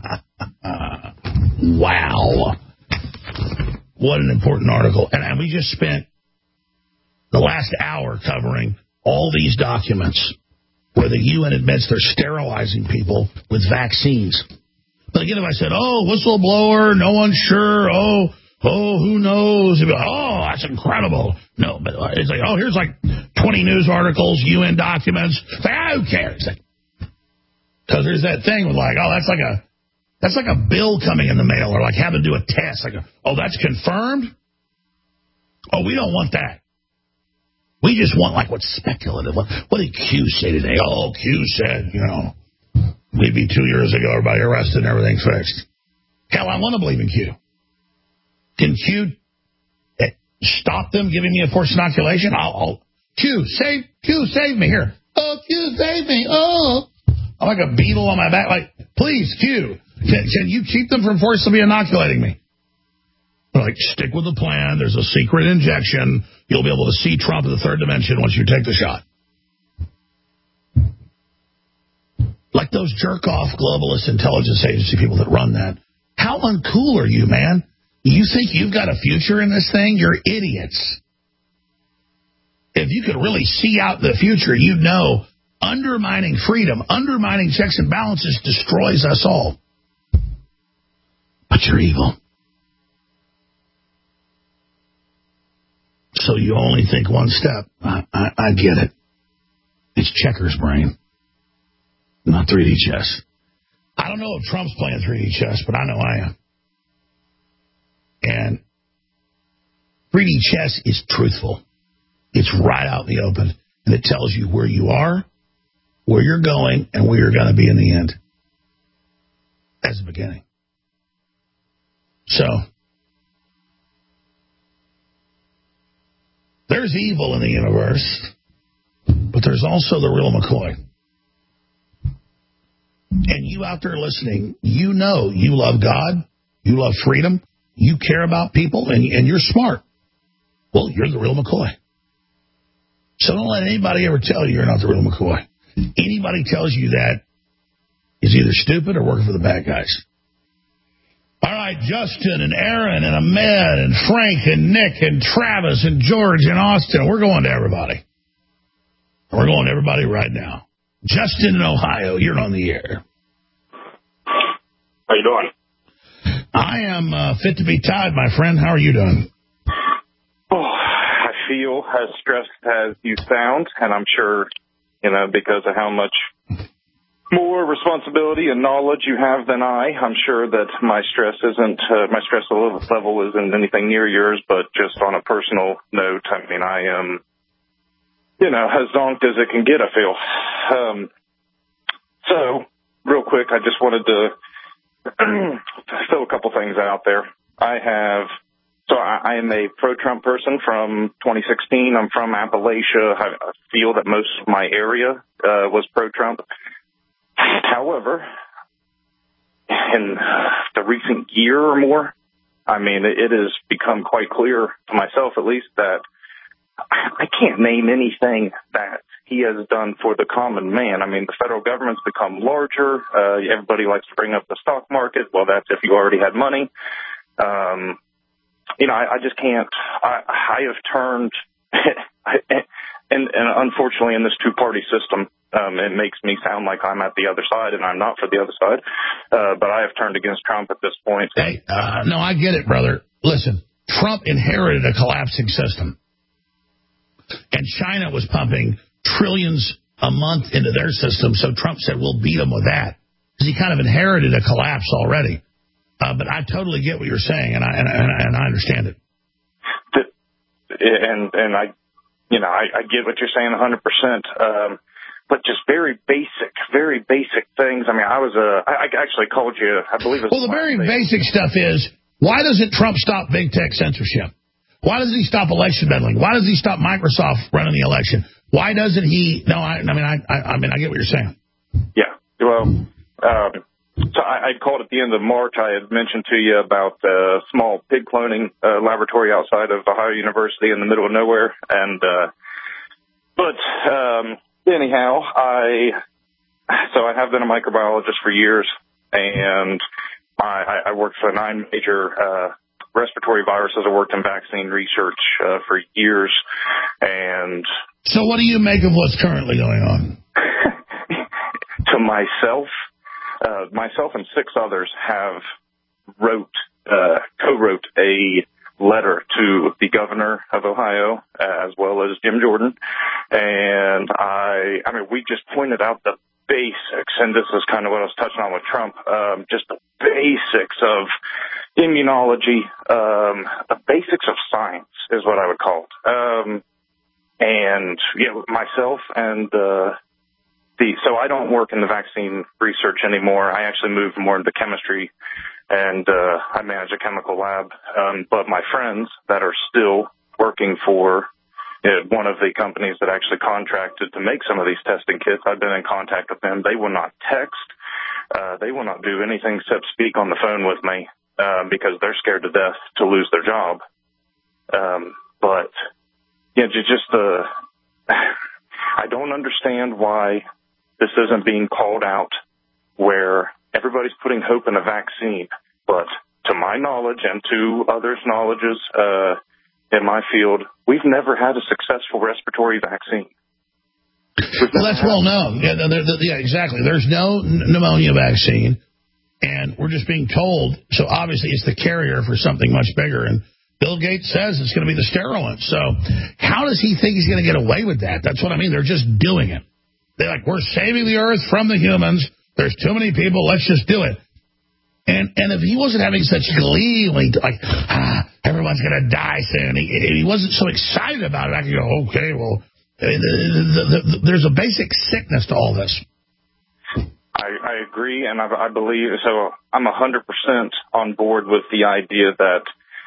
Wow. What an important article. And, and we just spent the last hour covering all these documents where the U N admits they're sterilizing people with vaccines. But again, if I said, oh, whistleblower, no one's sure, oh, oh, who knows? They'd be like, oh, that's incredible. No, but it's like, oh, here's like twenty news articles, U N documents. It's like, ah, who cares? Because there's that thing with like, oh, that's like a that's like a bill coming in the mail, or like having to do a test. Like, oh, that's confirmed? Oh, we don't want that. We just want like what's speculative. What, what did Q say today? Oh, Q said, you know, maybe two years ago, everybody arrested and everything fixed. Hell, I want to believe in Q. Can Q stop them giving me a forced inoculation? I'll, I'll Q, save, Q, save me here. Oh, Q, save me. Oh, I'm like a beetle on my back. Like, please, Q, can, can you keep them from forcibly inoculating me? Like, stick with the plan. There's a secret injection. You'll be able to see Trump in the third dimension once you take the shot. Like those jerk-off globalist intelligence agency people that run that. How uncool are you, man? You think you've got a future in this thing? You're idiots. If you could really see out the future, you'd know undermining freedom, undermining checks and balances destroys us all. But you're evil. So you only think one step. I, I, I get it. It's checkers brain, not three D chess. I don't know if Trump's playing three D chess, but I know I am. And three D chess is truthful. It's right out in the open, and it tells you where you are, where you're going, and where you're going to be in the end. As the beginning. So, there's evil in the universe, but there's also the real McCoy. And you out there listening, you know you love God, you love freedom, you care about people, and, and you're smart. Well, you're the real McCoy. So don't let anybody ever tell you you're not the real McCoy. Anybody tells you that is either stupid or working for the bad guys. All right, Justin and Aaron and Ahmed and Frank and Nick and Travis and George and Austin. We're going to everybody. We're going to everybody right now. Justin in Ohio, you're on the air. How you doing? I am uh, fit to be tied, my friend. How are you doing? Oh, I feel as stressed as you sound, and I'm sure, you know, because of how much more responsibility and knowledge you have than I, I'm sure that my stress isn't, uh, my stress level isn't anything near yours, but just on a personal note, I mean, I am, you know, as zonked as it can get, I feel. Um, so, real quick, I just wanted to throw a couple things out there. I have, so I, I am a pro-Trump person from twenty sixteen. I'm from Appalachia. I, I feel that most of my area uh, was pro-Trump. However, in the recent year or more, I mean, it, it has become quite clear to myself, at least, that I can't name anything that he has done for the common man. I mean, the federal government's become larger. Uh, everybody likes to bring up the stock market. Well, that's if you already had money. Um, you know, I, I just can't. I, I have turned, and, and unfortunately, in this two-party system, um, it makes me sound like I'm at the other side, and I'm not for the other side. Uh, but I have turned against Trump at this point. Hey, uh, no, I get it, brother. Listen, Trump inherited a collapsing system. And China was pumping trillions a month into their system, so Trump said, we'll beat them with that. Because he kind of inherited a collapse already. Uh, but I totally get what you're saying, and I and, and, and I understand it. And and I, you know, I, I get what you're saying one hundred percent. Um, but just very basic, very basic things. I mean, I was a, I, I actually called you, I believe it was. Well, the very basic stuff is, why doesn't Trump stop big tech censorship? Why doesn't he stop election meddling? Why does he stop Microsoft running the election? Why doesn't he? No, I, I mean, I, I, I mean, I get what you're saying. Yeah. Well, um, so I, I called at the end of March. I had mentioned to you about a small pig cloning uh, laboratory outside of Ohio University in the middle of nowhere, and uh, but um, anyhow, I so I have been a microbiologist for years, and I, I worked for nine major. Uh, respiratory viruses. I worked in vaccine research uh, for years. And so what do you make of what's currently going on? To myself, uh, myself and six others have wrote, uh, co-wrote a letter to the governor of Ohio, as well as Jim Jordan. And I, I mean, we just pointed out the basics, and this is kind of what I was touching on with Trump, um, just the basics of immunology, um, the basics of science is what I would call it. Um, and, yeah, myself and, uh, the, so I don't work in the vaccine research anymore. I actually moved more into chemistry, and, uh, I manage a chemical lab. Um, but my friends that are still working for uh, one of the companies that actually contracted to make some of these testing kits, I've been in contact with them. They will not text. Uh, they will not do anything except speak on the phone with me. Uh, because they're scared to death to lose their job. Um, but, yeah, just, uh, I don't understand why this isn't being called out where everybody's putting hope in a vaccine. But to my knowledge and to others' knowledges, uh, in my field, we've never had a successful respiratory vaccine. Well, that's well known. Yeah, there, there, yeah, exactly. There's no pneumonia vaccine. And we're just being told, so obviously it's the carrier for something much bigger. And Bill Gates says it's going to be the steroid. So how does he think he's going to get away with that? That's what I mean. They're just doing it. They're like, we're saving the earth from the humans. There's too many people. Let's just do it. And and if he wasn't having such glee, like, ah, everyone's going to die soon, he, he wasn't so excited about it, I could go, okay, well, I mean, the, the, the, the, there's a basic sickness to all this. I, I agree, and I, I believe, so I'm one hundred percent on board with the idea that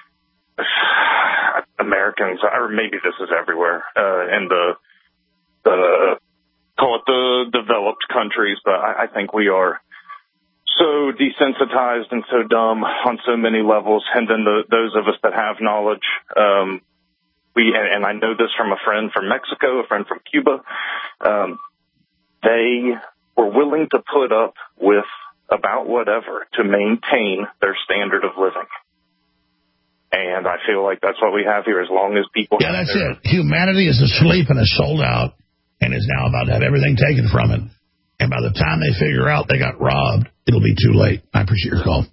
Americans, or maybe this is everywhere, uh, in the, the, call it the developed countries, but I, I think we are so desensitized and so dumb on so many levels, and then the, those of us that have knowledge, um, we, and, and I know this from a friend from Mexico, a friend from Cuba, um, they were willing to put up with about whatever to maintain their standard of living. And I feel like that's what we have here, as long as people... Yeah, that's it. Humanity is asleep and is sold out and is now about to have everything taken from it. And by the time they figure out they got robbed, it'll be too late. I appreciate your call.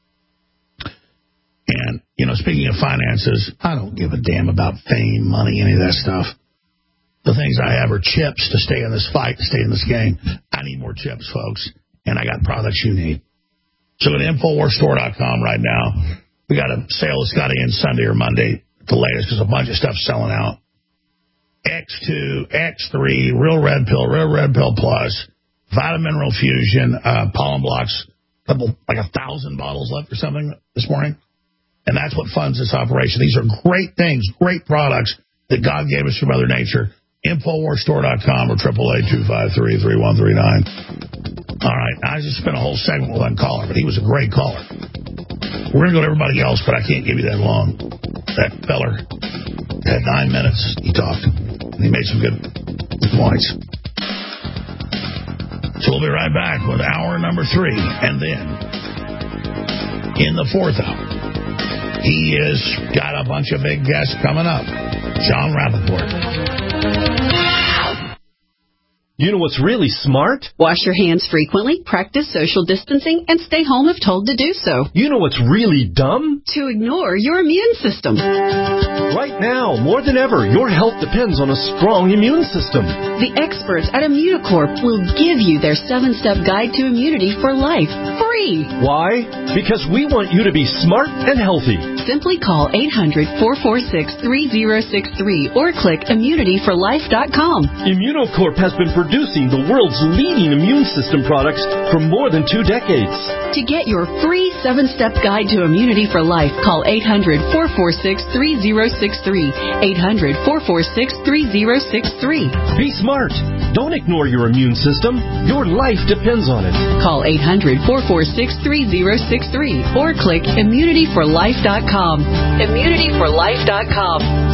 And, you know, speaking of finances, I don't give a damn about fame, money, any of that stuff. The things I have are chips to stay in this fight, to stay in this game. I need more chips, folks, and I got products you need. So at Infowars Store dot com right now, we got a sale that's got to end Sunday or Monday, the latest, because a bunch of stuff's selling out. X two, X three, Real Red Pill, Real Red Pill Plus, Vitamin Mineral Fusion, uh, Pollen Blocks, couple, like a thousand bottles left or something this morning. And that's what funds this operation. These are great things, great products that God gave us from Mother Nature. Infowars Store dot com or triple A two five three, three one three nine. All right, I just spent a whole segment with one caller, but he was a great caller. We're going to go to everybody else, but I can't give you that long. That feller had nine minutes he talked, and he made some good points. So we'll be right back with hour number three, and then in the fourth hour, he has got a bunch of big guests coming up. John Rappaport. You know what's really smart? Wash your hands frequently, practice social distancing, and stay home if told to do so. You know what's really dumb? To ignore your immune system. Right now, more than ever, your health depends on a strong immune system. The experts at Immunocorp will give you their seven-step guide to immunity for life, free. Why? Because we want you to be smart and healthy. Simply call eight hundred, four four six, three zero six three or click immunity for life dot com. Immunocorp has been producing the world's leading immune system products for more than two decades. To get your free seven-step guide to immunity for life, call eight hundred, four four six, three zero six three. eight hundred, four four six, three zero six three. Be smart. Don't ignore your immune system. Your life depends on it. Call eight hundred, four four six, three zero six three or click immunity for life dot com. immunity for life dot com.